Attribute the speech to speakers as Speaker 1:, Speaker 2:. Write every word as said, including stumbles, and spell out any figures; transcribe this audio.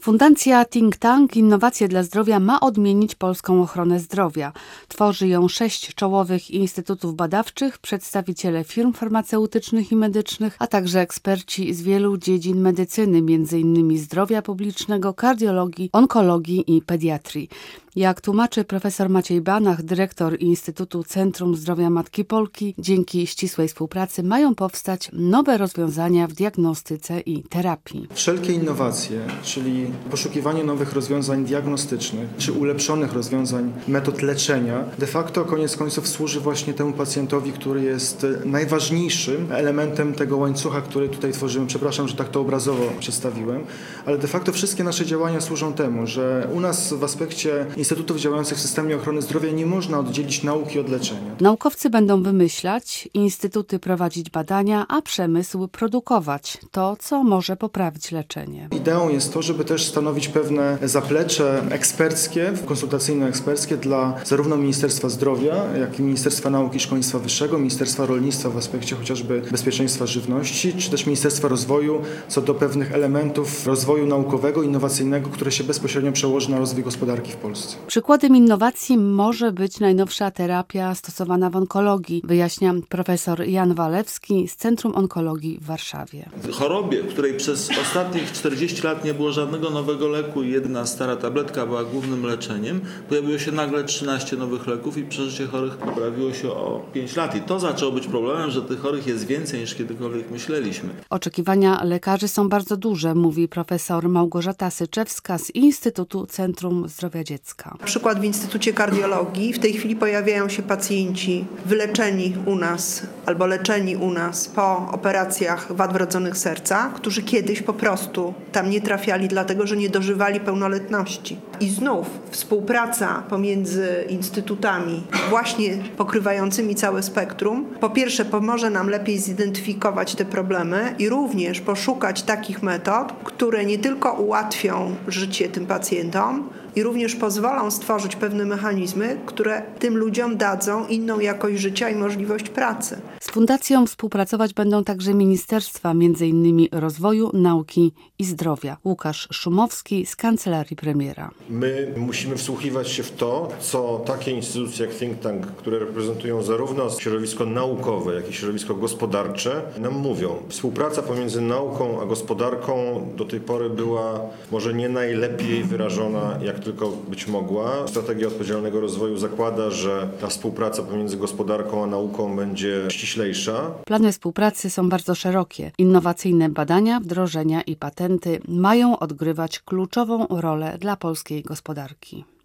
Speaker 1: Fundacja Think Tank Innowacje dla Zdrowia ma odmienić polską ochronę zdrowia. Tworzy ją sześć czołowych instytutów badawczych, przedstawiciele firm farmaceutycznych i medycznych, a także eksperci z wielu dziedzin medycyny, między innymi zdrowia publicznego, kardiologii, onkologii i pediatrii. Jak tłumaczy profesor Maciej Banach, dyrektor Instytutu Centrum Zdrowia Matki Polki, dzięki ścisłej współpracy mają powstać nowe rozwiązania w diagnostyce i terapii.
Speaker 2: Wszelkie innowacje, czyli poszukiwanie nowych rozwiązań diagnostycznych, czy ulepszonych rozwiązań metod leczenia, de facto koniec końców służy właśnie temu pacjentowi, który jest najważniejszym elementem tego łańcucha, który tutaj tworzymy. Przepraszam, że tak to obrazowo przedstawiłem, ale de facto wszystkie nasze działania służą temu, że u nas w aspekcie instytutów działających w systemie ochrony zdrowia nie można oddzielić nauki od leczenia.
Speaker 1: Naukowcy będą wymyślać, instytuty prowadzić badania, a przemysł produkować to, co może poprawić leczenie.
Speaker 2: Ideą jest to, żeby też stanowić pewne zaplecze eksperckie, konsultacyjno-eksperckie dla zarówno Ministerstwa Zdrowia, jak i Ministerstwa Nauki i Szkolnictwa Wyższego, Ministerstwa Rolnictwa w aspekcie chociażby bezpieczeństwa żywności, czy też Ministerstwa Rozwoju co do pewnych elementów rozwoju naukowego, innowacyjnego, które się bezpośrednio przełoży na rozwój gospodarki w Polsce.
Speaker 1: Przykładem innowacji może być najnowsza terapia stosowana w onkologii, wyjaśnia profesor Jan Walewski z Centrum Onkologii w Warszawie.
Speaker 3: W chorobie, w której przez ostatnich czterdzieści lat nie było żadnego nowego leku i jedna stara tabletka była głównym leczeniem, pojawiło się nagle trzynaście nowych leków i przeżycie chorych poprawiło się o pięć lat. I to zaczęło być problemem, że tych chorych jest więcej niż kiedykolwiek myśleliśmy.
Speaker 1: Oczekiwania lekarzy są bardzo duże, mówi profesor Małgorzata Syczewska z Instytutu Centrum Zdrowia Dziecka.
Speaker 4: Na przykład w Instytucie Kardiologii w tej chwili pojawiają się pacjenci wyleczeni u nas albo leczeni u nas po operacjach wad wrodzonych serca, którzy kiedyś po prostu tam nie trafiali, dlatego że nie dożywali pełnoletności. I znów współpraca pomiędzy instytutami właśnie pokrywającymi całe spektrum, po pierwsze pomoże nam lepiej zidentyfikować te problemy i również poszukać takich metod, które nie tylko ułatwią życie tym pacjentom, i również pozwolą stworzyć pewne mechanizmy, które tym ludziom dadzą inną jakość życia i możliwość pracy.
Speaker 1: Z fundacją współpracować będą także ministerstwa, między innymi Rozwoju, Nauki i Zdrowia. Łukasz Szumowski z Kancelarii Premiera.
Speaker 5: My musimy wsłuchiwać się w to, co takie instytucje jak Think Tank, które reprezentują zarówno środowisko naukowe, jak i środowisko gospodarcze, nam mówią. Współpraca pomiędzy nauką a gospodarką do tej pory była może nie najlepiej wyrażona, jak tylko być mogła. Strategia odpowiedzialnego rozwoju zakłada, że ta współpraca pomiędzy gospodarką a nauką będzie ściślejsza.
Speaker 1: Plany współpracy są bardzo szerokie. Innowacyjne badania, wdrożenia i patenty mają odgrywać kluczową rolę dla polskiej gospodarki.